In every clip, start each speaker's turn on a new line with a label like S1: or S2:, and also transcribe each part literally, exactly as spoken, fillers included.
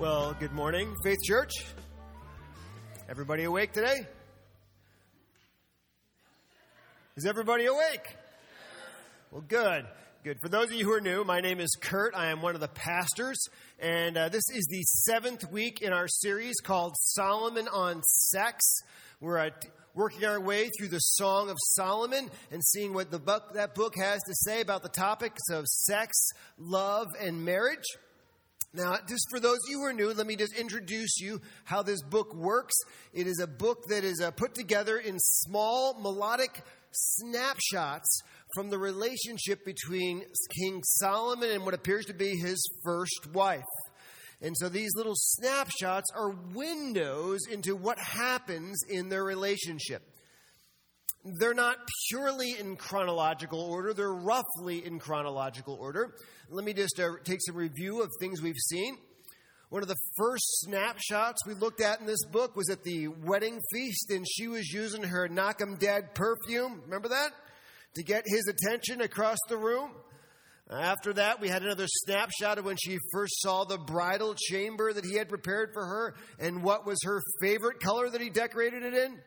S1: Well, good morning, Faith Church. Everybody awake today? Is everybody awake? Well, good. Good. For those of you who are new, my name is Kurt. I am one of the pastors, and uh, this is the seventh week in our series called Solomon on Sex. We're uh, working our way through the Song of Solomon and seeing what the book, that book has to say about the topics of sex, love, and marriage. Now, just for those of you who are new, let me just introduce you how this book works. It is a book that is uh, put together in small melodic snapshots from the relationship between King Solomon and what appears to be his first wife. And so these little snapshots are windows into what happens in their relationship. They're not purely in chronological order. They're roughly in chronological order. Let me just uh, take some review of things we've seen. One of the first snapshots we looked at in this book was at the wedding feast, and she was using her Knock 'em Dead perfume. Remember that? To get his attention across the room. After that, we had another snapshot of when she first saw the bridal chamber that he had prepared for her, and what was her favorite color that he decorated it in?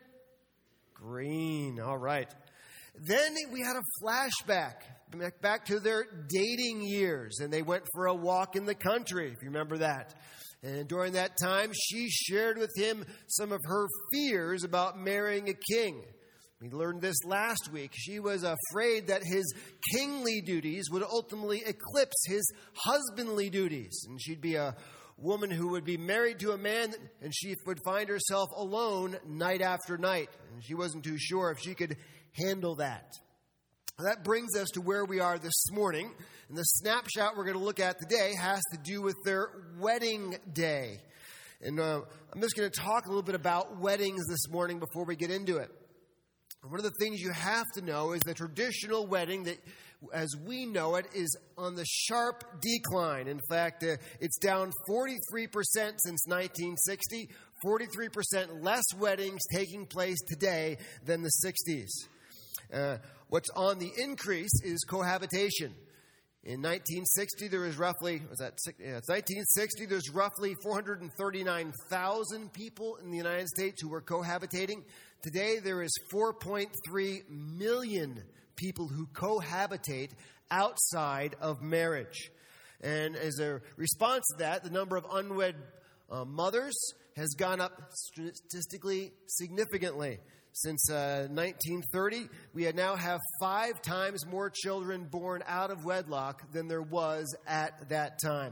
S1: Green. All right. Then we had a flashback back to their dating years, and they went for a walk in the country, if you remember that. And during that time, she shared with him some of her fears about marrying a king. We learned this last week. She was afraid that his kingly duties would ultimately eclipse his husbandly duties, and she'd be a woman who would be married to a man, and she would find herself alone night after night. And she wasn't too sure if she could handle that. That brings us to where we are this morning. And the snapshot we're going to look at today has to do with their wedding day. And uh, I'm just going to talk a little bit about weddings this morning before we get into it. One of the things you have to know is the traditional wedding that, as we know it, is on the sharp decline. In fact, uh, it's down forty-three percent since nineteen sixty, forty-three percent less weddings taking place today than the sixties. Uh, what's on the increase is cohabitation. In nineteen sixty, there was roughly, was that, yeah, it's nineteen sixty, there's roughly four hundred thirty-nine thousand people in the United States who were cohabitating. Today, there is four point three million people who cohabitate outside of marriage. And as a response to that, the number of unwed uh, mothers has gone up statistically significantly. Since uh, nineteen thirty, we now have five times more children born out of wedlock than there was at that time.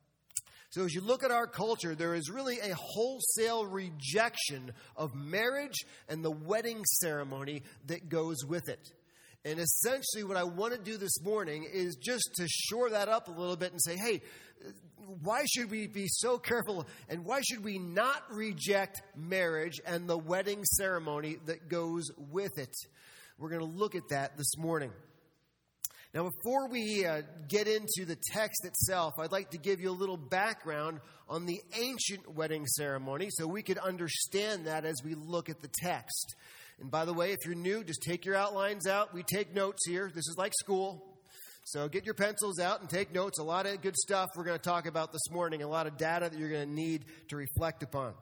S1: So as you look at our culture, there is really a wholesale rejection of marriage and the wedding ceremony that goes with it. And essentially what I want to do this morning is just to shore that up a little bit and say, hey, why should we be so careful and why should we not reject marriage and the wedding ceremony that goes with it? We're going to look at that this morning. Now, before we uh, get into the text itself, I'd like to give you a little background on the ancient wedding ceremony so we could understand that as we look at the text. And by the way, if you're new, just take your outlines out. We take notes here. This is like school. So get your pencils out and take notes. A lot of good stuff we're going to talk about this morning. A lot of data that you're going to need to reflect upon.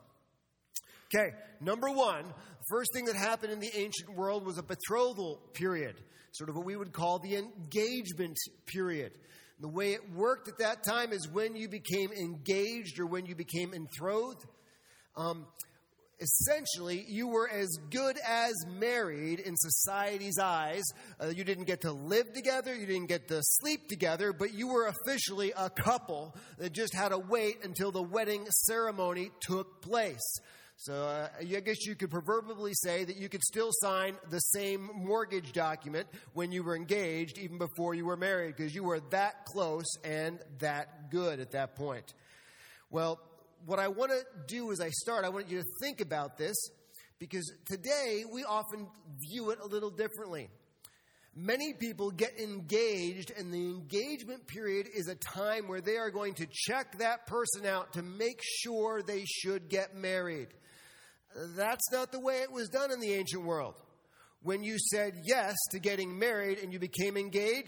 S1: Okay, number one, the first thing that happened in the ancient world was a betrothal period. Sort of what we would call the engagement period. The way it worked at that time is when you became engaged or when you became betrothed. Um, essentially, you were as good as married in society's eyes. Uh, you didn't get to live together, you didn't get to sleep together, but you were officially a couple that just had to wait until the wedding ceremony took place. So uh, I guess you could proverbially say that you could still sign the same mortgage document when you were engaged, even before you were married, because you were that close and that good at that point. Well, what I want to do as I start, I want you to think about this, because today we often view it a little differently. Many people get engaged, and the engagement period is a time where they are going to check that person out to make sure they should get married. That's not the way it was done in the ancient world. When you said yes to getting married and you became engaged,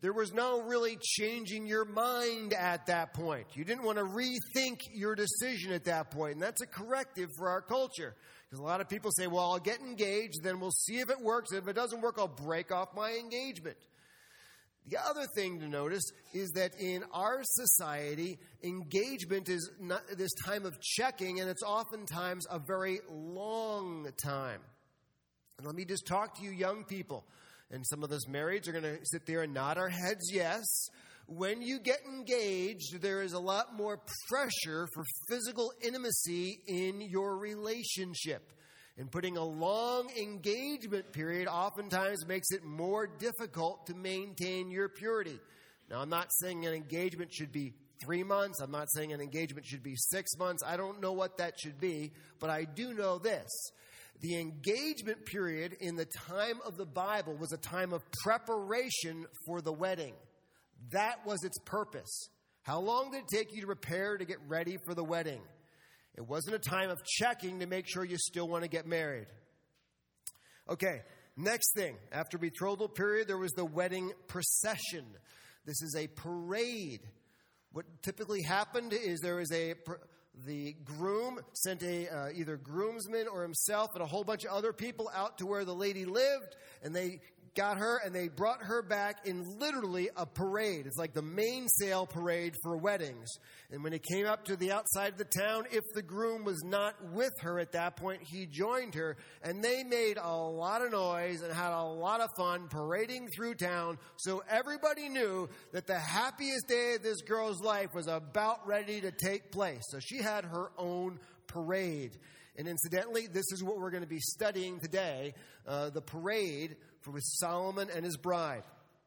S1: there was no really changing your mind at that point. You didn't want to rethink your decision at that point. And that's a corrective for our culture. Because a lot of people say, well, I'll get engaged, then we'll see if it works. If it doesn't work, I'll break off my engagement. The other thing to notice is that in our society, engagement is not this time of checking, and it's oftentimes a very long time. And let me just talk to you young people, and some of us marrieds are going to sit there and nod our heads yes. When you get engaged, there is a lot more pressure for physical intimacy in your relationship. And putting a long engagement period oftentimes makes it more difficult to maintain your purity. Now, I'm not saying an engagement should be three months. I'm not saying an engagement should be six months. I don't know what that should be, but I do know this. The engagement period in the time of the Bible was a time of preparation for the wedding. That was its purpose. How long did it take you to prepare to get ready for the wedding? It wasn't a time of checking to make sure you still want to get married. Okay, next thing. After betrothal period, there was the wedding procession. This is a parade. What typically happened is there was a... The groom sent a uh, either groomsman or himself and a whole bunch of other people out to where the lady lived, and they got her and they brought her back in literally a parade. It's like the mainsail parade for weddings. And when it came up to the outside of the town, if the groom was not with her at that point, he joined her. And they made a lot of noise and had a lot of fun parading through town. So everybody knew that the happiest day of this girl's life was about ready to take place. So she had her own parade. And incidentally, this is what we're going to be studying today, uh, the parade for Solomon and his bride.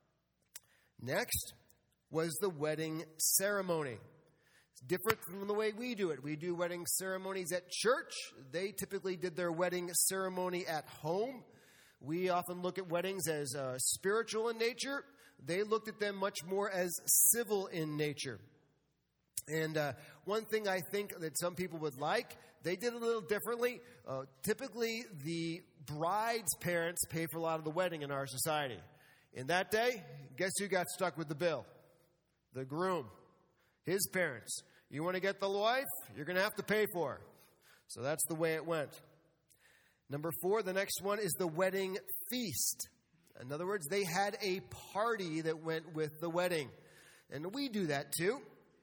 S1: Next was the wedding ceremony. It's different from the way we do it. We do wedding ceremonies at church. They typically did their wedding ceremony at home. We often look at weddings as uh, spiritual in nature. They looked at them much more as civil in nature. And uh, one thing I think that some people would like, they did a little differently. Uh, typically, the bride's parents pay for a lot of the wedding in our society. In that day, guess who got stuck with the bill? The groom. His parents. You want to get the wife? You're going to have to pay for her. So that's the way it went. Number four, the next one is the wedding feast. In other words, they had a party that went with the wedding. And we do that too.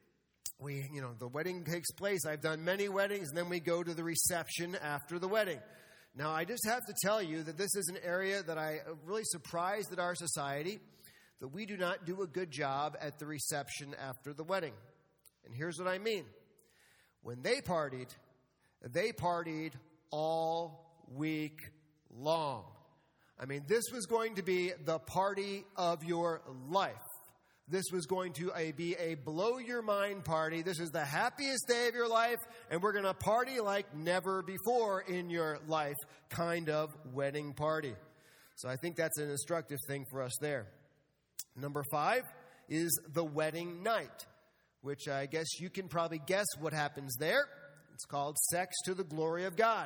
S1: We, you know, the wedding takes place. I've done many weddings, and then we go to the reception after the wedding. Now, I just have to tell you that this is an area that I really surprised at our society, that we do not do a good job at the reception after the wedding. And here's what I mean. When they partied, they partied all week long. I mean, this was going to be the party of your life. This was going to a, be a blow-your-mind party. This is the happiest day of your life, and we're going to party like never before in your life kind of wedding party. So I think that's an instructive thing for us there. Number five is the wedding night, which I guess you can probably guess what happens there. It's called Sex to the Glory of God.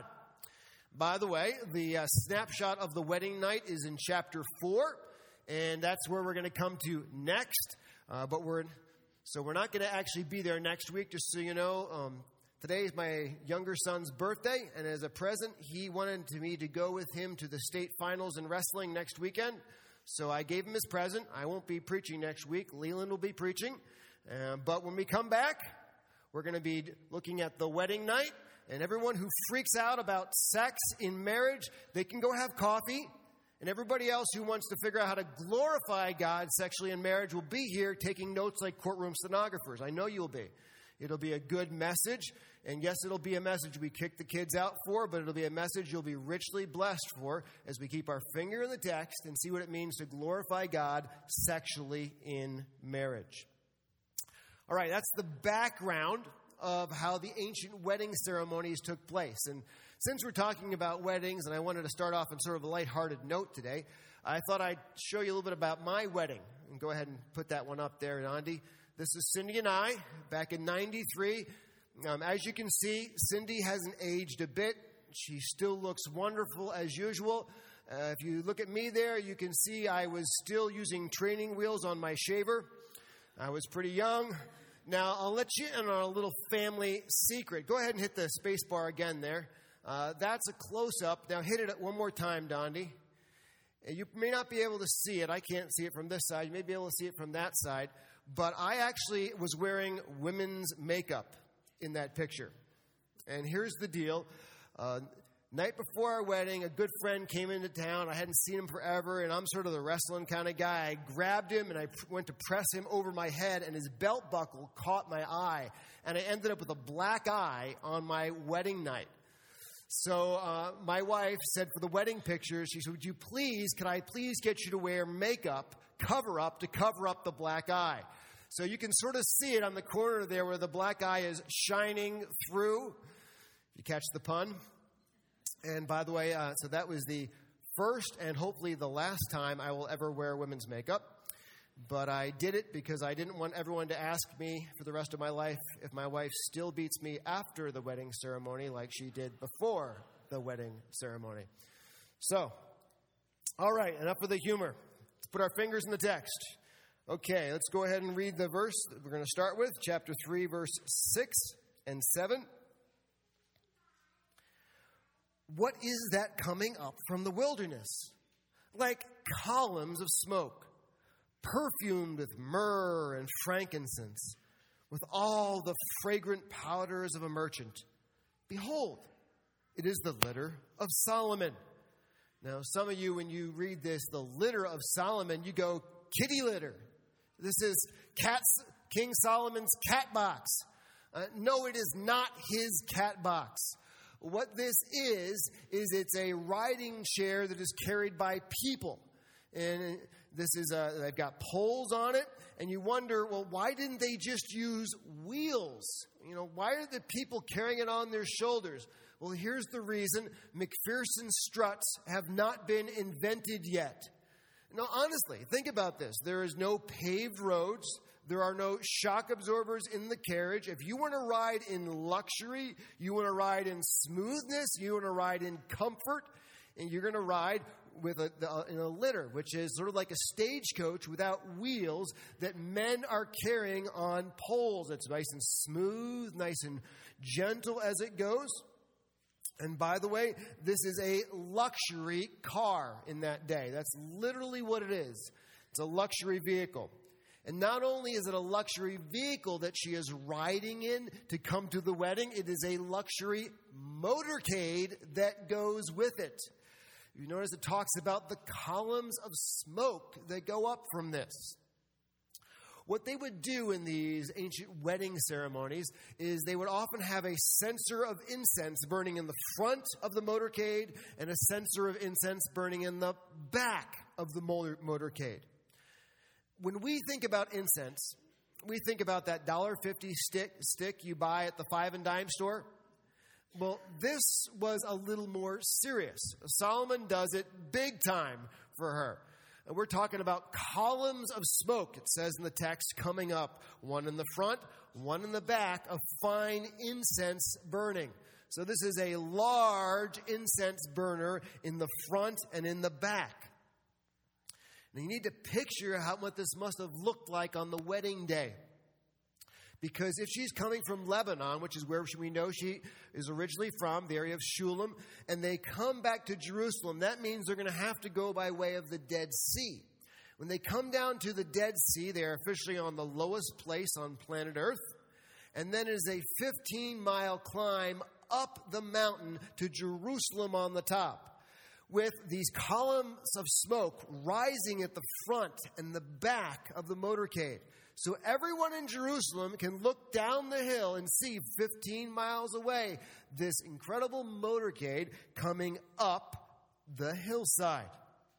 S1: By the way, the uh, snapshot of the wedding night is in chapter four. And that's where we're going to come to next. Uh, but we're so we're not going to actually be there next week, just so you know. Um, today is my younger son's birthday, and as a present, he wanted me to go with him to the state finals in wrestling next weekend. So I gave him his present. I won't be preaching next week. Leland will be preaching. Uh, but when we come back, we're going to be looking at the wedding night. And everyone who freaks out about sex in marriage, they can go have coffee. And everybody else who wants to figure out how to glorify God sexually in marriage will be here taking notes like courtroom stenographers. I know you'll be. It'll be a good message. And yes, it'll be a message we kick the kids out for, but it'll be a message you'll be richly blessed for as we keep our finger in the text and see what it means to glorify God sexually in marriage. All right, that's the background of how the ancient wedding ceremonies took place. And since we're talking about weddings, and I wanted to start off on sort of a lighthearted note today, I thought I'd show you a little bit about my wedding. And go ahead and put that one up there, Andy. This is Cindy and I, back in ninety-three. Um, as you can see, Cindy hasn't aged a bit. She still looks wonderful as usual. Uh, if you look at me there, you can see I was still using training wheels on my shaver. I was pretty young. Now, I'll let you in on a little family secret. Go ahead and hit the space bar again there. Uh, that's a close-up. Now, hit it one more time, Dondi. You may not be able to see it. I can't see it from this side. You may be able to see it from that side. But I actually was wearing women's makeup in that picture. And here's the deal. Uh, night before our wedding, a good friend came into town. I hadn't seen him forever, and I'm sort of the wrestling kind of guy. I grabbed him, and I pr- went to press him over my head, and his belt buckle caught my eye. And I ended up with a black eye on my wedding night. So uh, my wife said for the wedding pictures, she said, would you please, could I please get you to wear makeup, cover up, to cover up the black eye? So you can sort of see it on the corner there where the black eye is shining through. You catch the pun? And by the way, uh, so that was the first and hopefully the last time I will ever wear women's makeup. But I did it because I didn't want everyone to ask me for the rest of my life if my wife still beats me after the wedding ceremony like she did before the wedding ceremony. So, all right, enough of the humor. Let's put our fingers in the text. Okay, let's go ahead and read the verse that we're going to start with, chapter three, verse six and seven. What is that coming up from the wilderness? Like columns of smoke, perfumed with myrrh and frankincense, with all the fragrant powders of a merchant. Behold, it is the litter of Solomon. Now, some of you, when you read this, the litter of Solomon, you go, kitty litter. This is cat's, King Solomon's cat box. Uh, no, it is not his cat box. What this is, is it's a riding chair that is carried by people. And this is, a, they've got poles on it, and you wonder, well, why didn't they just use wheels? You know, why are the people carrying it on their shoulders? Well, here's the reason. McPherson struts have not been invented yet. Now, honestly, think about this. There is no paved roads. There are no shock absorbers in the carriage. If you want to ride in luxury, you want to ride in smoothness, you want to ride in comfort, and you're going to ride with a, the, in a litter, which is sort of like a stagecoach without wheels that men are carrying on poles. It's nice and smooth, nice and gentle as it goes. And by the way, this is a luxury car in that day. That's literally what it is. It's a luxury vehicle. And not only is it a luxury vehicle that she is riding in to come to the wedding, it is a luxury motorcade that goes with it. You notice it talks about the columns of smoke that go up from this. What they would do in these ancient wedding ceremonies is they would often have a censer of incense burning in the front of the motorcade and a censer of incense burning in the back of the motor- motorcade. When we think about incense, we think about that one dollar fifty stick, stick you buy at the five and dime store. Well, this was a little more serious. Solomon does it big time for her. And we're talking about columns of smoke, it says in the text, coming up. One in the front, one in the back, of fine incense burning. So this is a large incense burner in the front and in the back. Now you need to picture how what this must have looked like on the wedding day. Because if she's coming from Lebanon, which is where we know she is originally from, the area of Shulam, and they come back to Jerusalem, that means they're going to have to go by way of the Dead Sea. When they come down to the Dead Sea, they are officially on the lowest place on planet Earth. And then it is a fifteen-mile climb up the mountain to Jerusalem on the top, with these columns of smoke rising at the front and the back of the motorcade. So everyone in Jerusalem can look down the hill and see fifteen miles away this incredible motorcade coming up the hillside.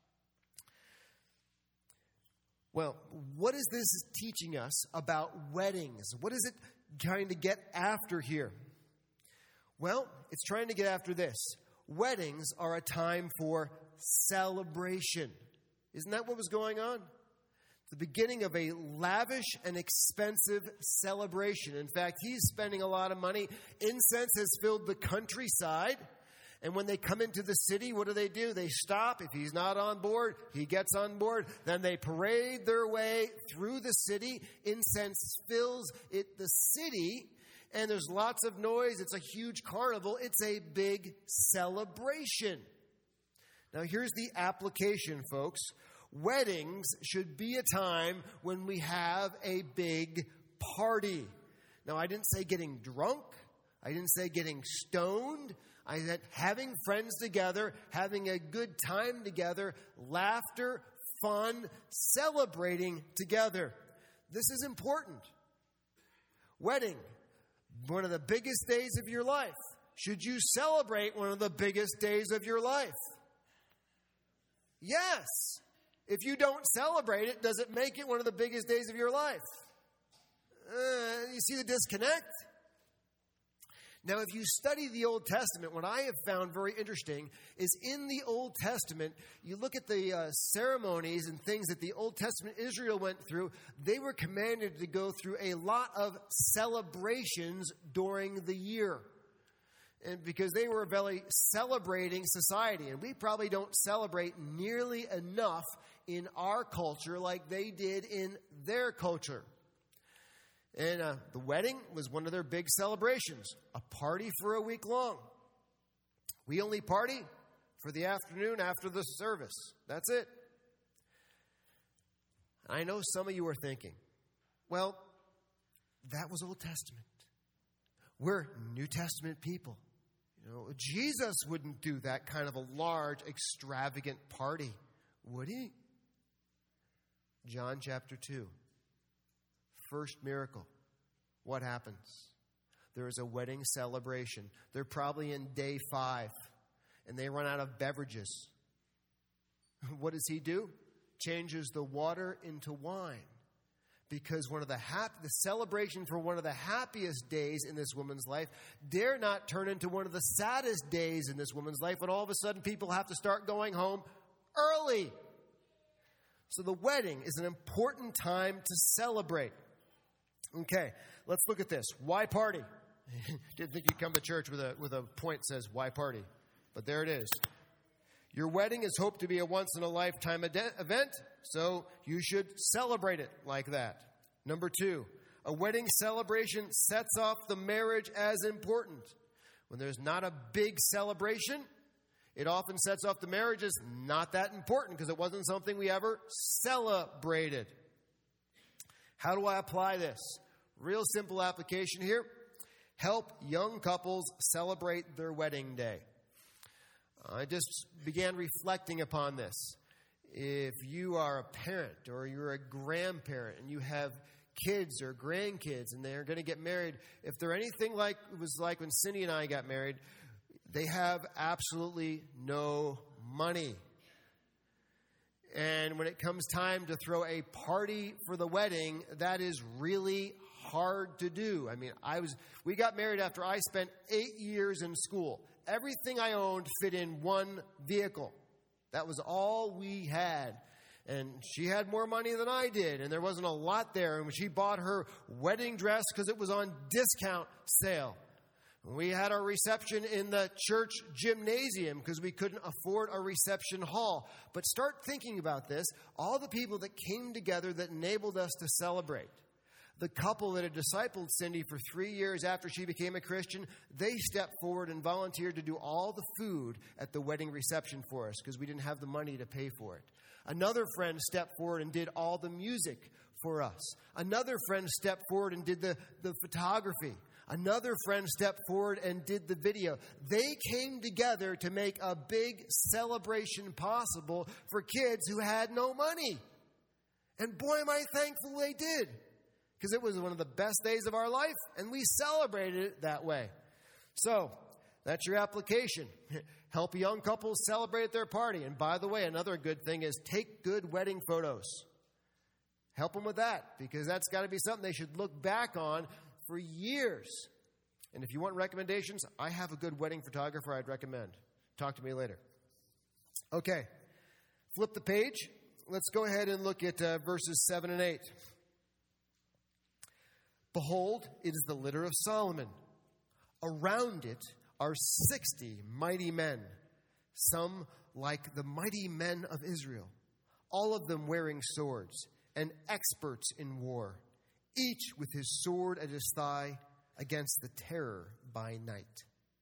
S1: Well, what is this teaching us about weddings? What is it trying to get after here? Well, it's trying to get after this. Weddings are a time for celebration. Isn't that what was going on? The beginning of a lavish and expensive celebration. In fact, he's spending a lot of money. Incense has filled the countryside, And when they come into the city, what do they do? They stop. If he's not on board, he gets on board. Then they parade their way through the city. Incense fills it, the city, and there's lots of noise. It's a huge carnival. It's a big celebration. Now, here's the application, folks. Weddings should be a time when we have a big party. Now, I didn't say getting drunk. I didn't say getting stoned. I said having friends together, having a good time together, laughter, fun, celebrating together. This is important. Wedding, one of the biggest days of your life. Should you celebrate one of the biggest days of your life? Yes. If you don't celebrate it, does it make it one of the biggest days of your life? Uh, you see the disconnect? Now, if you study the Old Testament, what I have found very interesting is in the Old Testament, you look at the uh, ceremonies and things that the Old Testament Israel went through, they were commanded to go through a lot of celebrations during the year. And because they were a very celebrating society, and we probably don't celebrate nearly enough in our culture like they did in their culture. And uh, the wedding was one of their big celebrations, a party for a week long. We only party for the afternoon after the service. That's it. I know some of you are thinking, well, that was Old Testament. We're New Testament people. You know, Jesus wouldn't do that kind of a large, extravagant party, would he? John chapter two. First miracle. What happens? There is a wedding celebration. They're probably in day five, and they run out of beverages. What does he do? Changes the water into wine. Because one of the hap- the celebration for one of the happiest days in this woman's life dare not turn into one of the saddest days in this woman's life, and all of a sudden people have to start going home early. So the wedding is an important time to celebrate. Okay, let's look at this. Why party? Didn't think you'd come to church with a with a point that says, why party? But there it is. Your wedding is hoped to be a once-in-a-lifetime ad- event, so you should celebrate it like that. Number two, a wedding celebration sets off the marriage as important. When there's not a big celebration, it often sets off the marriage as not that important because it wasn't something we ever celebrated. How do I apply this? Real simple application here. Help young couples celebrate their wedding day. I just began reflecting upon this. If you are a parent or you're a grandparent and you have kids or grandkids and they're going to get married, if they're anything like it was like when Cindy and I got married, they have absolutely no money. And when it comes time to throw a party for the wedding, that is really hard to do. I mean, I was we got married after I spent eight years in school. Everything I owned fit in one vehicle. That was all we had. And she had more money than I did, and there wasn't a lot there. And she bought her wedding dress because it was on discount sale. We had our reception in the church gymnasium because we couldn't afford a reception hall. But start thinking about this. All the people that came together that enabled us to celebrate. The couple that had discipled Cindy for three years after she became a Christian, they stepped forward and volunteered to do all the food at the wedding reception for us because we didn't have the money to pay for it. Another friend stepped forward and did all the music for us. Another friend stepped forward and did the, the photography. Another friend stepped forward and did the video. They came together to make a big celebration possible for kids who had no money. And boy, am I thankful they did. Because it was one of the best days of our life, and we celebrated it that way. So, that's your application. Help young couples celebrate their party. And by the way, another good thing is take good wedding photos. Help them with that, because that's got to be something they should look back on for years. And if you want recommendations, I have a good wedding photographer I'd recommend. Talk to me later. Okay, flip the page. Let's go ahead and look at uh, verses seven and eight. Behold, it is the litter of Solomon. Around it are sixty mighty men, some like the mighty men of Israel, all of them wearing swords and experts in war, each with his sword at his thigh against the terror by night.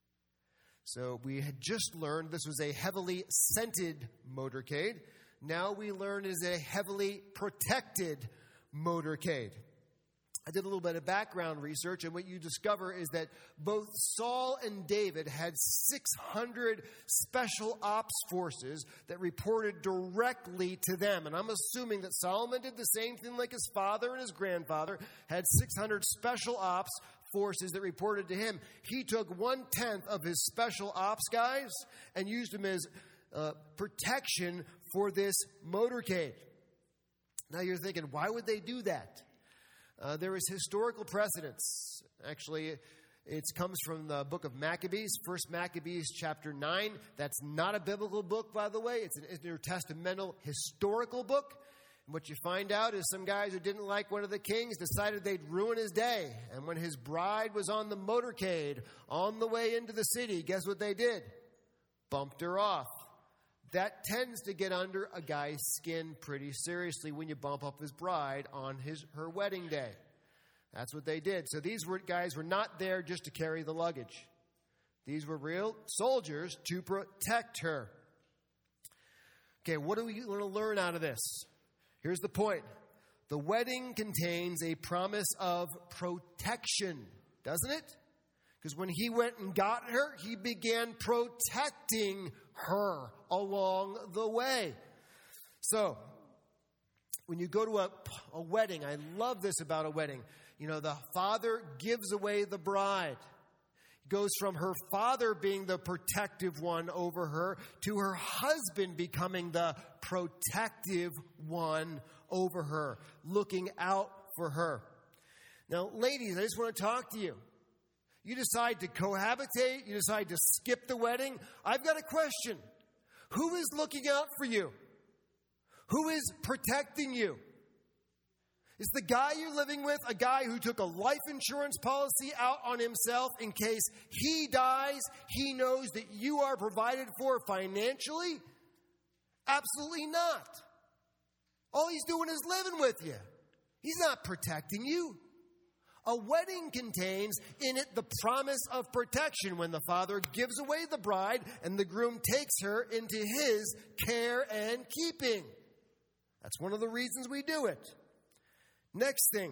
S1: So we had just learned this was a heavily scented motorcade. Now we learn it is a heavily protected motorcade. I did a little bit of background research, and what you discover is that both Saul and David had six hundred special ops forces that reported directly to them. And I'm assuming that Solomon did the same thing like his father and his grandfather, had six hundred special ops forces that reported to him. He took one-tenth of his special ops guys and used them as uh, protection for this motorcade. Now you're thinking, why would they do that? Uh, there is historical precedence. Actually, it comes from the book of Maccabees, First Maccabees chapter nine. That's not a biblical book, by the way. It's an intertestamental historical book. And what you find out is some guys who didn't like one of the kings decided they'd ruin his day. And when his bride was on the motorcade on the way into the city, guess what they did? Bumped her off. That tends to get under a guy's skin pretty seriously when you bump up his bride on his her wedding day. That's what they did. So these were, guys were not there just to carry the luggage. These were real soldiers to protect her. Okay, what do we want to learn out of this? Here's the point. The wedding contains a promise of protection, doesn't it? Because when he went and got her, he began protecting her along the way. So, when you go to a, a wedding, I love this about a wedding. You know, the father gives away the bride. It goes from her father being the protective one over her to her husband becoming the protective one over her, looking out for her. Now, ladies, I just want to talk to you. You decide to cohabitate, you decide to skip the wedding. I've got a question. Who is looking out for you? Who is protecting you? Is the guy you're living with a guy who took a life insurance policy out on himself in case he dies, he knows that you are provided for financially? Absolutely not. All he's doing is living with you. He's not protecting you. A wedding contains in it the promise of protection when the father gives away the bride and the groom takes her into his care and keeping. That's one of the reasons we do it. Next thing.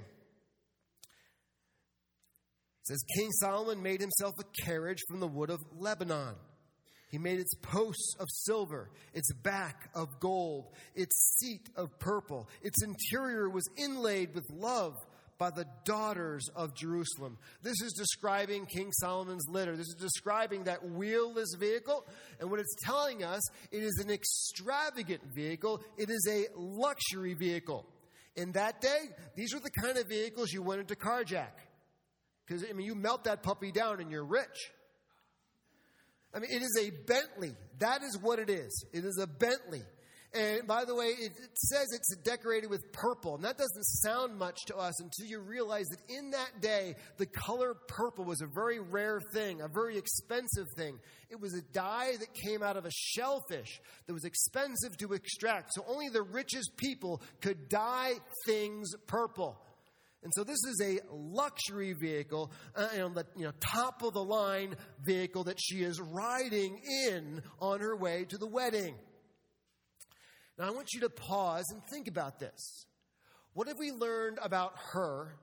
S1: It says, King Solomon made himself a carriage from the wood of Lebanon. He made its posts of silver, its back of gold, its seat of purple. Its interior was inlaid with love by the daughters of Jerusalem. This is describing King Solomon's litter. This is describing that wheelless vehicle. And what it's telling us, it is an extravagant vehicle. It is a luxury vehicle. In that day, these were the kind of vehicles you wanted to carjack. Because, I mean, you melt that puppy down and you're rich. I mean, it is a Bentley. That is what it is. It is a Bentley. And by the way, it, it says it's decorated with purple. And that doesn't sound much to us until you realize that in that day, the color purple was a very rare thing, a very expensive thing. It was a dye that came out of a shellfish that was expensive to extract. So only the richest people could dye things purple. And so this is a luxury vehicle, uh, you know, the you know, top of the line vehicle that she is riding in on her way to the wedding. Now, I want you to pause and think about this. What have we learned about her?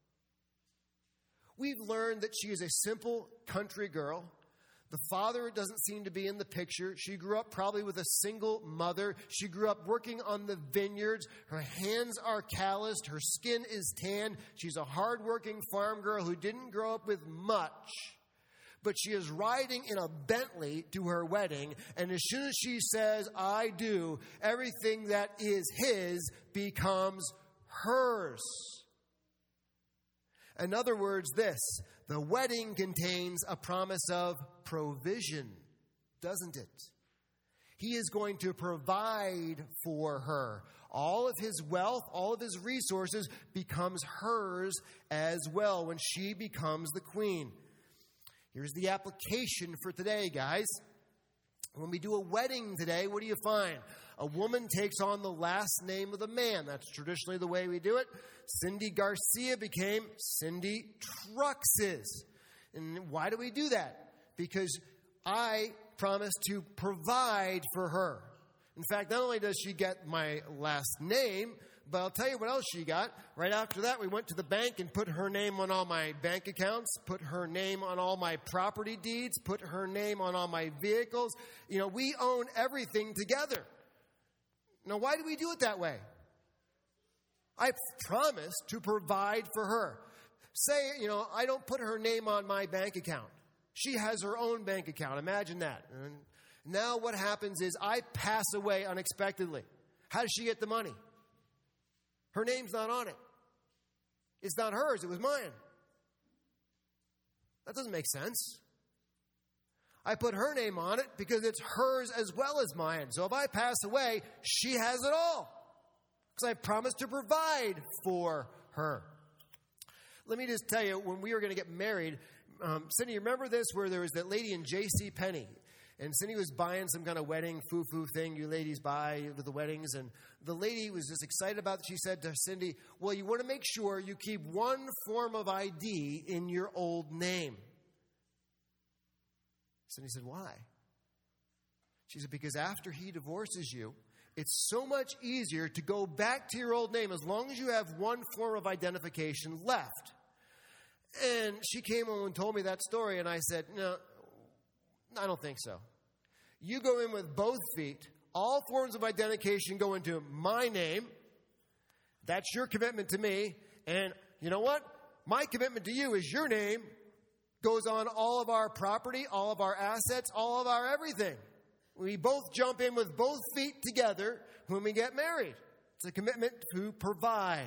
S1: We've learned that she is a simple country girl. The father doesn't seem to be in the picture. She grew up probably with a single mother. She grew up working on the vineyards. Her hands are calloused. Her skin is tanned. She's a hardworking farm girl who didn't grow up with much. But she is riding in a Bentley to her wedding, and as soon as she says, I do, everything that is his becomes hers. In other words, this, the wedding contains a promise of provision, doesn't it? He is going to provide for her. All of his wealth, all of his resources becomes hers as well when she becomes the queen. Here's the application for today, guys. When we do a wedding today, what do you find? A woman takes on the last name of the man. That's traditionally the way we do it. Cindy Garcia became Cindy Truxes. And why do we do that? Because I promised to provide for her. In fact, not only does she get my last name, but I'll tell you what else she got. Right after that, we went to the bank and put her name on all my bank accounts, put her name on all my property deeds, put her name on all my vehicles. You know, we own everything together. Now, why do we do it that way? I promised to provide for her. Say, you know, I don't put her name on my bank account. She has her own bank account. Imagine that. And now what happens is I pass away unexpectedly. How does she get the money? Her name's not on it. It's not hers. It was mine. That doesn't make sense. I put her name on it because it's hers as well as mine. So if I pass away, she has it all. Because I promised to provide for her. Let me just tell you, when we were going to get married, um, Cindy, remember this, where there was that lady in J C Penney, and Cindy was buying some kind of wedding foo-foo thing you ladies buy with the weddings, and the lady was just excited about it. She said to Cindy, well, you want to make sure you keep one form of I D in your old name. Cindy said, why? She said, because after he divorces you, it's so much easier to go back to your old name as long as you have one form of identification left. And she came home and told me that story, and I said, no, I don't think so. You go in with both feet. All forms of identification go into my name. That's your commitment to me. And you know what? My commitment to you is your name goes on all of our property, all of our assets, all of our everything. We both jump in with both feet together when we get married. It's a commitment to provide.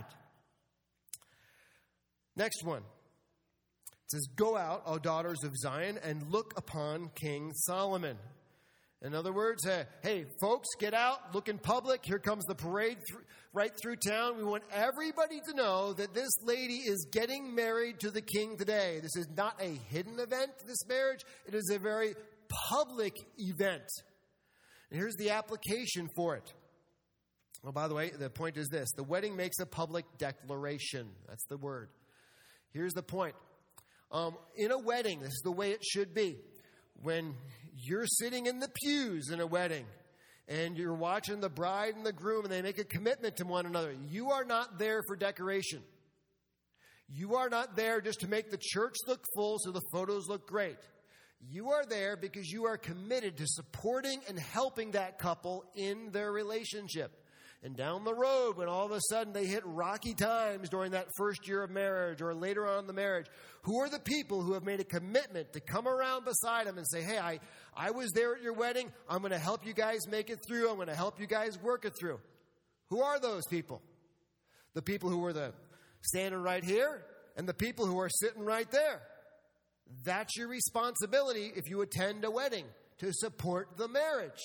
S1: Next one. It says, go out, O daughters of Zion, and look upon King Solomon. In other words, uh, hey, folks, get out, look in public. Here comes the parade th- right through town. We want everybody to know that this lady is getting married to the king today. This is not a hidden event, this marriage. It is a very public event. And here's the application for it. Well, by the way, the point is this. The wedding makes a public declaration. That's the word. Here's the point. Um, in a wedding, this is the way it should be. When you're sitting in the pews in a wedding and you're watching the bride and the groom and they make a commitment to one another, you are not there for decoration. You are not there just to make the church look full so the photos look great. You are there because you are committed to supporting and helping that couple in their relationship. And down the road, when all of a sudden they hit rocky times during that first year of marriage or later on in the marriage, who are the people who have made a commitment to come around beside them and say, hey, I, I was there at your wedding. I'm going to help you guys make it through. I'm going to help you guys work it through. Who are those people? The people who were the standing right here and the people who are sitting right there. That's your responsibility if you attend a wedding, to support the marriage.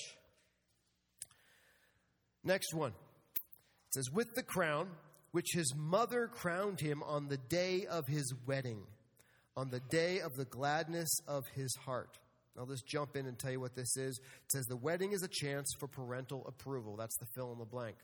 S1: Next one. It says, with the crown, which his mother crowned him on the day of his wedding, on the day of the gladness of his heart. I'll just jump in and tell you what this is. It says the wedding is a chance for parental approval. That's the fill in the blank.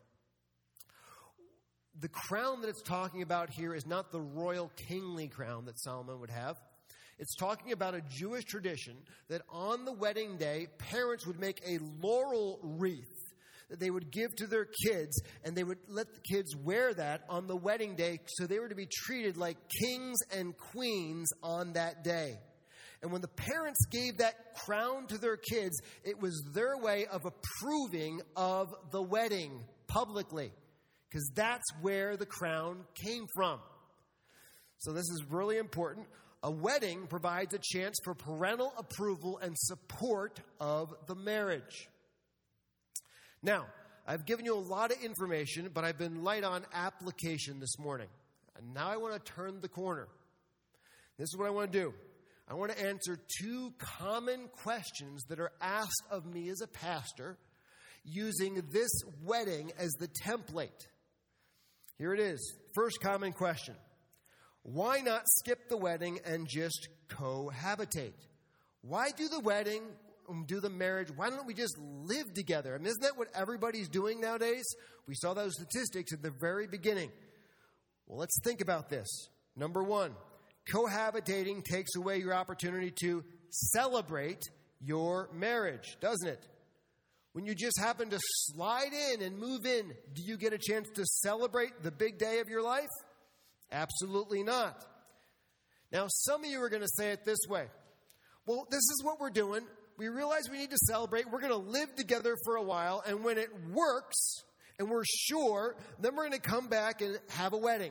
S1: The crown that it's talking about here is not the royal kingly crown that Solomon would have. It's talking about a Jewish tradition that on the wedding day, parents would make a laurel wreath that they would give to their kids, and they would let the kids wear that on the wedding day, so they were to be treated like kings and queens on that day. And when the parents gave that crown to their kids, it was their way of approving of the wedding publicly, because that's where the crown came from. So this is really important. A wedding provides a chance for parental approval and support of the marriage. Now, I've given you a lot of information, but I've been light on application this morning. And now I want to turn the corner. This is what I want to do. I want to answer two common questions that are asked of me as a pastor using this wedding as the template. Here it is. First common question. Why not skip the wedding and just cohabitate? Why do the wedding, do the marriage? Why don't we just live together? I mean, isn't that what everybody's doing nowadays? We saw those statistics at the very beginning. Well, let's think about this. Number one, cohabitating takes away your opportunity to celebrate your marriage, doesn't it? When you just happen to slide in and move in, do you get a chance to celebrate the big day of your life? Absolutely not. Now, some of you are going to say it this way. Well, this is what we're doing. We realize we need to celebrate. We're going to live together for a while, and when it works, and we're sure, then we're going to come back and have a wedding.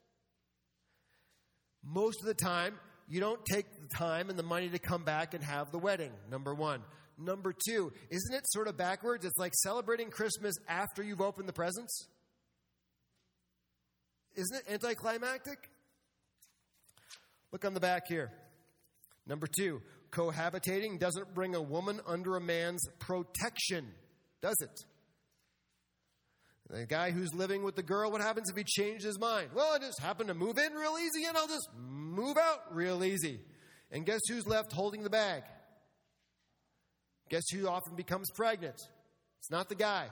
S1: Most of the time, you don't take the time and the money to come back and have the wedding, number one. Number two, isn't it sort of backwards? It's like celebrating Christmas after you've opened the presents. Isn't it anticlimactic? Look on the back here. Number two, cohabitating doesn't bring a woman under a man's protection, does it? The guy who's living with the girl, what happens if he changed his mind? Well, I just happen to move in real easy and I'll just move out real easy. And guess who's left holding the bag? Guess who often becomes pregnant? It's not the guy.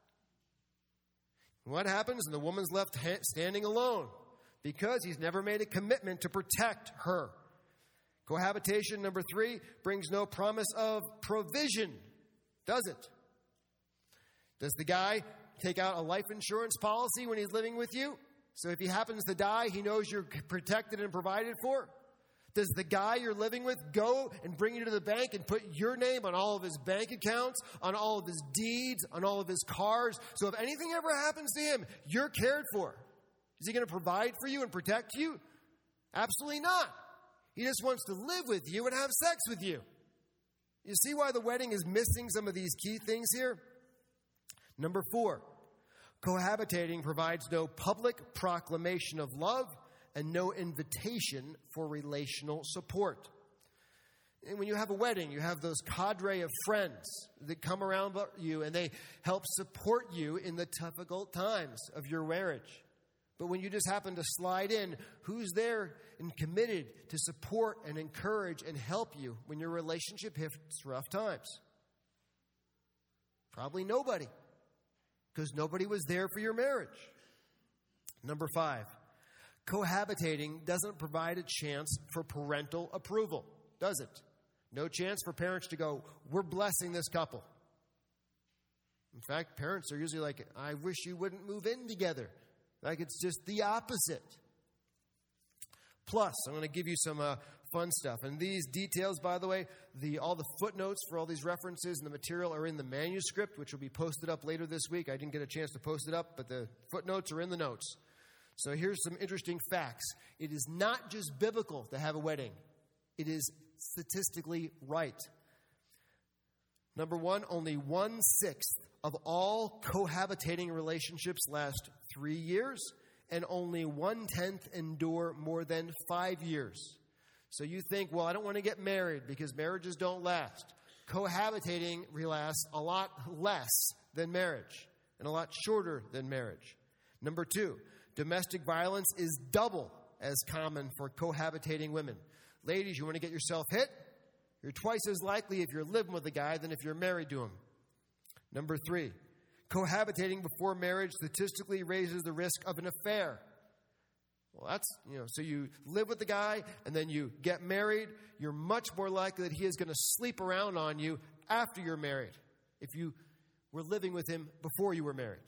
S1: What happens? And the woman's left ha- standing alone because he's never made a commitment to protect her. Cohabitation, number three, brings no promise of provision, does it? Does the guy take out a life insurance policy when he's living with you? So if he happens to die, he knows you're protected and provided for? Does the guy you're living with go and bring you to the bank and put your name on all of his bank accounts, on all of his deeds, on all of his cars? So if anything ever happens to him, you're cared for. Is he going to provide for you and protect you? Absolutely not. He just wants to live with you and have sex with you. You see why the wedding is missing some of these key things here? Number four, cohabitating provides no public proclamation of love and no invitation for relational support. And when you have a wedding, you have those cadre of friends that come around you and they help support you in the difficult times of your marriage. But when you just happen to slide in, who's there and committed to support and encourage and help you when your relationship hits rough times? Probably nobody, because nobody was there for your marriage. Number five, cohabitating doesn't provide a chance for parental approval, does it? No chance for parents to go, we're blessing this couple. In fact, parents are usually like, I wish you wouldn't move in together. Like it's just the opposite. Plus, I'm going to give you some uh, fun stuff. And these details, by the way, the all the footnotes for all these references and the material are in the manuscript, which will be posted up later this week. I didn't get a chance to post it up, but the footnotes are in the notes. So here's some interesting facts. It is not just biblical to have a wedding. It is statistically right. Number one, only one-sixth of all cohabitating relationships last three years, and only one-tenth endure more than five years. So you think, well, I don't want to get married because marriages don't last. Cohabitating lasts a lot less than marriage and a lot shorter than marriage. Number two, domestic violence is double as common for cohabitating women. Ladies, you want to get yourself hit? You're twice as likely if you're living with a guy than if you're married to him. Number three, cohabitating before marriage statistically raises the risk of an affair. Well, that's, you know, so you live with the guy and then you get married. You're much more likely that he is going to sleep around on you after you're married if you were living with him before you were married.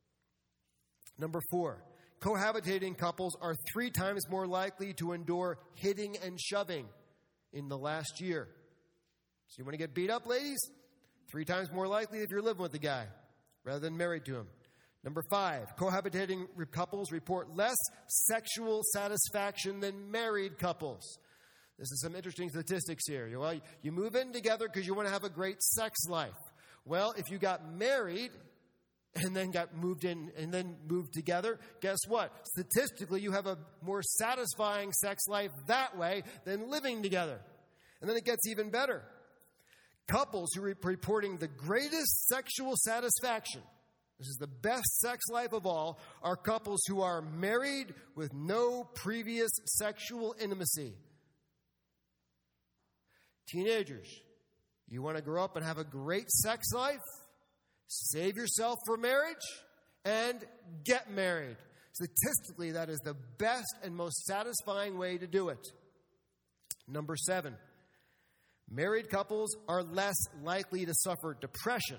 S1: Number four, cohabitating couples are three times more likely to endure hitting and shoving in the last year. So you want to get beat up, ladies? Three times more likely if you're living with the guy rather than married to him. Number five, cohabitating couples report less sexual satisfaction than married couples. This is some interesting statistics here. Well, you move in together because you want to have a great sex life. Well, if you got married and then got moved in and then moved together, guess what? Statistically, you have a more satisfying sex life that way than living together. And then it gets even better. Couples who are reporting the greatest sexual satisfaction, this is the best sex life of all, are couples who are married with no previous sexual intimacy. Teenagers, you want to grow up and have a great sex life? Save yourself for marriage and get married. Statistically, that is the best and most satisfying way to do it. Number seven, married couples are less likely to suffer depression.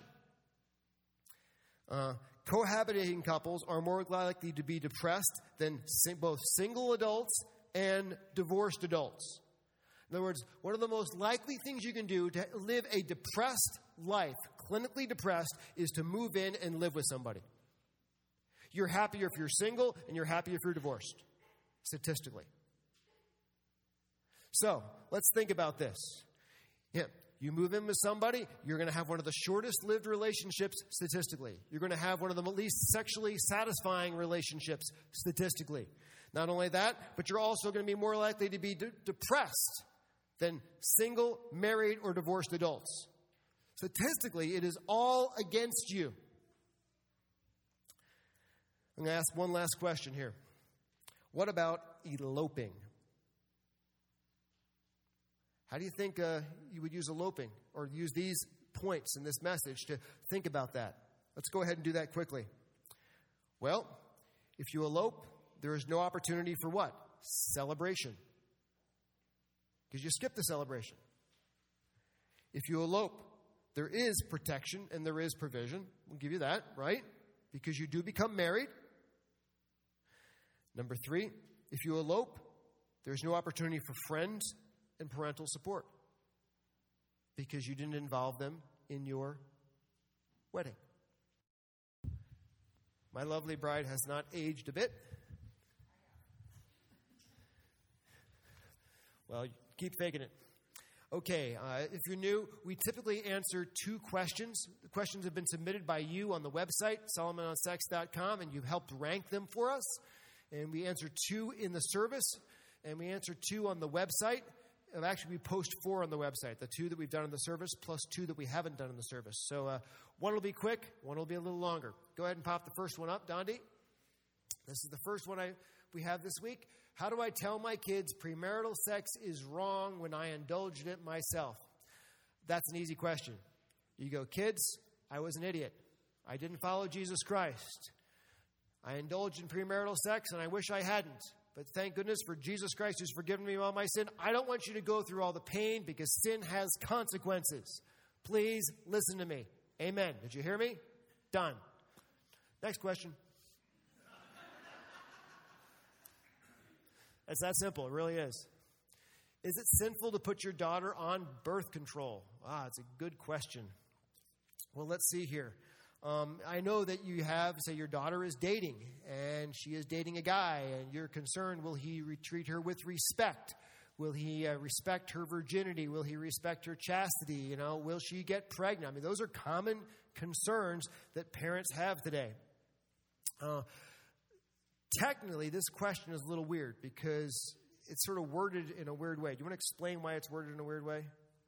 S1: Uh, cohabitating couples are more likely to be depressed than sing- both single adults and divorced adults. In other words, one of the most likely things you can do to live a depressed life, clinically depressed, is to move in and live with somebody. You're happier if you're single, and you're happier if you're divorced, statistically. So, let's think about this. Yeah, you move in with somebody, you're going to have one of the shortest lived relationships statistically. You're going to have one of the least sexually satisfying relationships statistically. Not only that, but you're also going to be more likely to be de- depressed than single, married, or divorced adults. Statistically, it is all against you. I'm going to ask one last question here. What about eloping? How do you think uh, you would use eloping or use these points in this message to think about that? Let's go ahead and do that quickly. Well, if you elope, there is no opportunity for what? Celebration. Because you skip the celebration. If you elope, there is protection and there is provision. We'll give you that, right? Because you do become married. Number three, if you elope, there's no opportunity for friends and parental support because you didn't involve them in your wedding. My lovely bride has not aged a bit. Well, keep faking it. Okay, uh, if you're new, we typically answer two questions. The questions have been submitted by you on the website, solomon on sex dot com, and you've helped rank them for us. And we answer two in the service, and we answer two on the website. And actually, we post four on the website, the two that we've done in the service plus two that we haven't done in the service. So uh, one will be quick, one will be a little longer. Go ahead and pop the first one up, Dondi. This is the first one I we have this week. How do I tell my kids premarital sex is wrong when I indulged it myself? That's an easy question. You go, kids, I was an idiot. I didn't follow Jesus Christ. I indulged in premarital sex, and I wish I hadn't. But thank goodness for Jesus Christ who's forgiven me all my sin. I don't want you to go through all the pain because sin has consequences. Please listen to me. Amen. Did you hear me? Done. Next question. It's that simple. It really is. Is it sinful to put your daughter on birth control? Ah, it's a good question. Well, let's see here. Um, I know that you have, say, your daughter is dating, and she is dating a guy, and you're concerned, will he re- treat her with respect? Will he uh, respect her virginity? Will he respect her chastity? You know, will she get pregnant? I mean, those are common concerns that parents have today. Uh, technically, this question is a little weird because it's sort of worded in a weird way. Do you want to explain why it's worded in a weird way?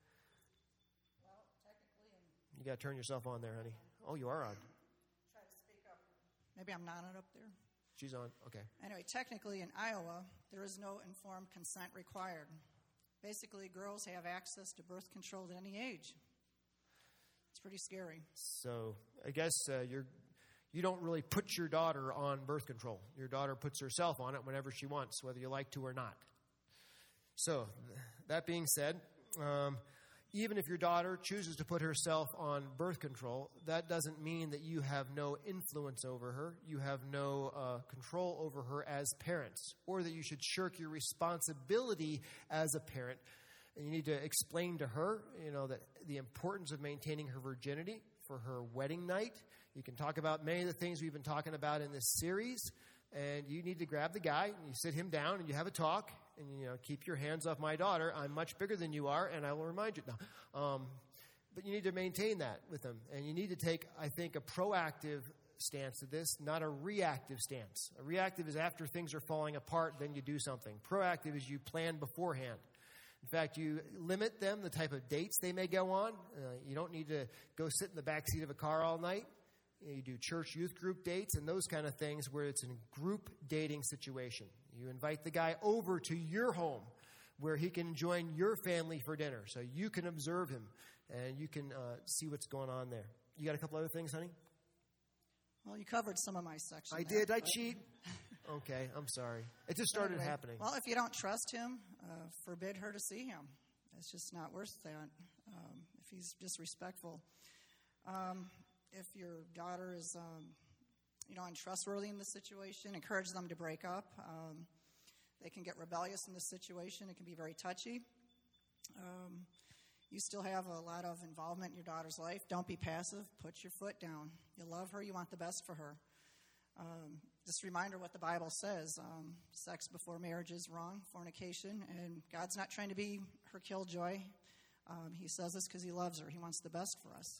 S2: Well, technically... In-
S1: you got to turn yourself on there, honey. Oh, you are on.
S2: Try to speak up. Maybe I'm not up there.
S1: She's on. Okay.
S2: Anyway, technically in Iowa, there is no informed consent required. Basically, girls have access to birth control at any age. It's pretty scary.
S1: So I guess uh, you're, you don't really put your daughter on birth control. Your daughter puts herself on it whenever she wants, whether you like to or not. So th- that being said, um, even if your daughter chooses to put herself on birth control, that doesn't mean that you have no influence over her, you have no uh, control over her as parents, or that you should shirk your responsibility as a parent. And you need to explain to her, you know, that the importance of maintaining her virginity for her wedding night. You can talk about many of the things we've been talking about in this series, and you need to grab the guy, and you sit him down, and you have a talk. And, you know, keep your hands off my daughter. I'm much bigger than you are, and I will remind you. No. Um, but you need to maintain that with them. And you need to take, I think, a proactive stance to this, not a reactive stance. A reactive is after things are falling apart, then you do something. Proactive is you plan beforehand. In fact, you limit them, the type of dates they may go on. Uh, you don't need to go sit in the backseat of a car all night. You do church youth group dates and those kind of things where it's a group dating situation. You invite the guy over to your home where he can join your family for dinner. So you can observe him and you can uh, see what's going on there. You got a couple other things, honey?
S2: Well, you covered some of my section.
S1: I
S2: there,
S1: did. I
S2: but-
S1: cheat. Okay, I'm sorry. It just started
S2: Anyway,
S1: happening.
S2: Well, if you don't trust him, uh, forbid her to see him. It's just not worth that um, if he's disrespectful. Um, if your daughter is, um, you know, untrustworthy in the situation, encourage them to break up. Um, they can get rebellious in this situation. It can be very touchy. Um, you still have a lot of involvement in your daughter's life. Don't be passive. Put your foot down. You love her. You want the best for her. Um, just a reminder what the Bible says. Um, sex before marriage is wrong, fornication, and God's not trying to be her killjoy. Um, he says this because he loves her. He wants the best for us.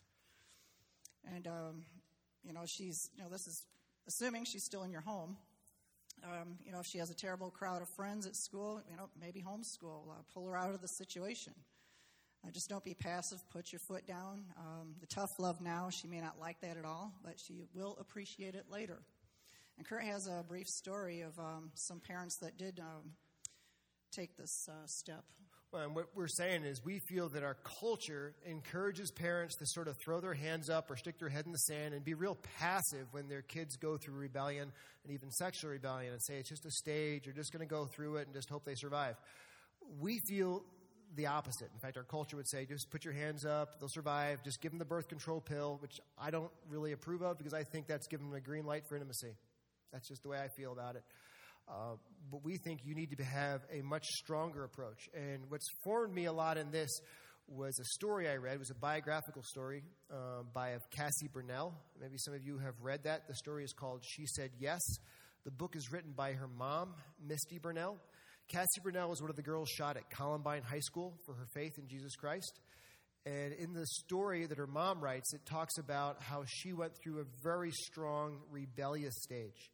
S2: And, um, you know, she's, you know, this is assuming she's still in your home. Um, you know, if she has a terrible crowd of friends at school, you know, maybe homeschool, uh, pull her out of the situation. Uh, just don't be passive. Put your foot down. Um, the tough love now, she may not like that at all, but she will appreciate it later. And Kurt has a brief story of um, some parents that did um, take this uh, step.
S1: Well, and what we're saying is we feel that our culture encourages parents to sort of throw their hands up or stick their head in the sand and be real passive when their kids go through rebellion and even sexual rebellion and say it's just a stage, you're just going to go through it and just hope they survive. We feel the opposite. In fact, our culture would say just put your hands up, they'll survive, just give them the birth control pill, which I don't really approve of because I think that's giving them a green light for intimacy. That's just the way I feel about it. Uh, but we think you need to have a much stronger approach. And what's formed me a lot in this was a story I read. It was a biographical story uh, by of Cassie Burnell. Maybe some of you have read that. The story is called She Said Yes. The book is written by her mom, Misty Burnell. Cassie Burnell was one of the girls shot at Columbine High School for her faith in Jesus Christ. And in the story that her mom writes, it talks about how she went through a very strong rebellious stage.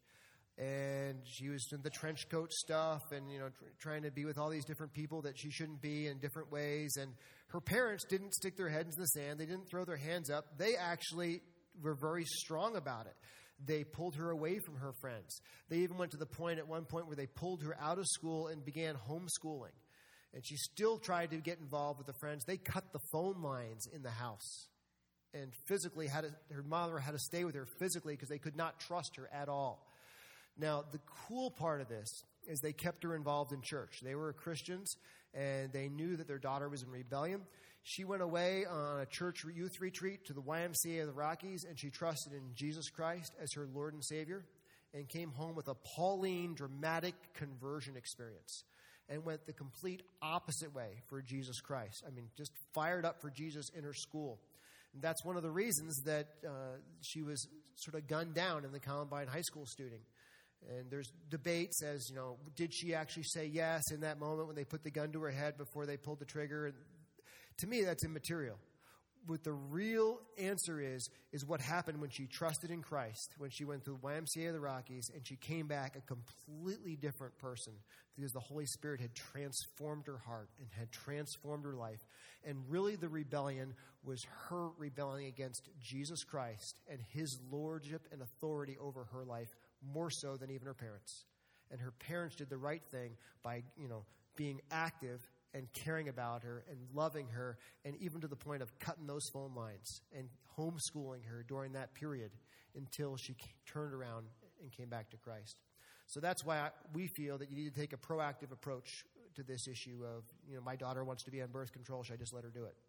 S1: And she was in the trench coat stuff and, you know, tr- trying to be with all these different people that she shouldn't be in different ways. And her parents didn't stick their heads in the sand. They didn't throw their hands up. They actually were very strong about it. They pulled her away from her friends. They even went to the point at one point where they pulled her out of school and began homeschooling. And she still tried to get involved with the friends. They cut the phone lines in the house and physically had to, her mother had to stay with her physically because they could not trust her at all. Now, the cool part of this is they kept her involved in church. They were Christians, and they knew that their daughter was in rebellion. She went away on a church youth retreat to the Y M C A of the Rockies, and she trusted in Jesus Christ as her Lord and Savior and came home with a Pauline, dramatic conversion experience and went the complete opposite way for Jesus Christ. I mean, just fired up for Jesus in her school. And that's one of the reasons that uh, she was sort of gunned down in the Columbine High School shooting. And there's debates as, you know, did she actually say yes in that moment when they put the gun to her head before they pulled the trigger? And to me, that's immaterial. What the real answer is, is what happened when she trusted in Christ, when she went to the Y M C A of the Rockies, and she came back a completely different person because the Holy Spirit had transformed her heart and had transformed her life. And really the rebellion was her rebelling against Jesus Christ and his lordship and authority over her life, more so than even her parents. And her parents did the right thing by, you know, being active and caring about her and loving her, and even to the point of cutting those phone lines and homeschooling her during that period until she turned around and came back to Christ. So that's why I, we feel that you need to take a proactive approach to this issue of, you know, my daughter wants to be on birth control. Should I just let her do it?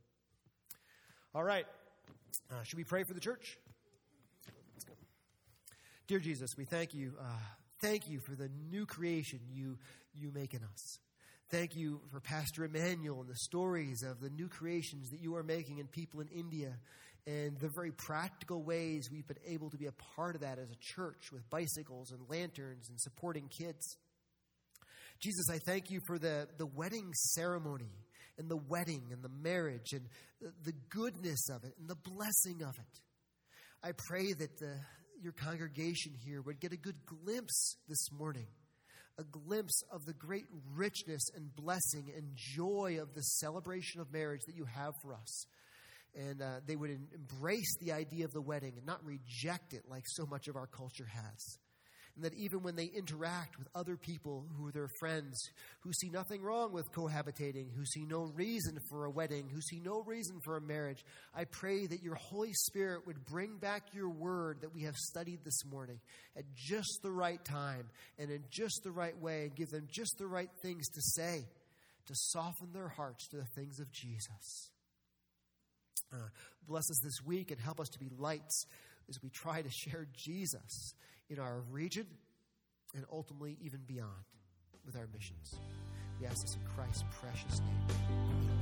S1: All right. Uh, should we pray for the church? Let's go. Dear Jesus, we thank you. Uh, thank you for the new creation you you make in us. Thank you for Pastor Emmanuel and the stories of the new creations that you are making in people in India and the very practical ways we've been able to be a part of that as a church with bicycles and lanterns and supporting kids. Jesus, I thank you for the, the wedding ceremony and the wedding and the marriage and the, the goodness of it and the blessing of it. I pray that the, your congregation here would get a good glimpse this morning, a glimpse of the great richness and blessing and joy of the celebration of marriage that you have for us. And uh, they would embrace the idea of the wedding and not reject it like so much of our culture has. And that even when they interact with other people who are their friends, who see nothing wrong with cohabitating, who see no reason for a wedding, who see no reason for a marriage, I pray that your Holy Spirit would bring back your word that we have studied this morning at just the right time and in just the right way, and give them just the right things to say to soften their hearts to the things of Jesus. Uh, bless us this week and help us to be lights as we try to share Jesus in our region and ultimately even beyond with our missions. We ask this in Christ's precious name.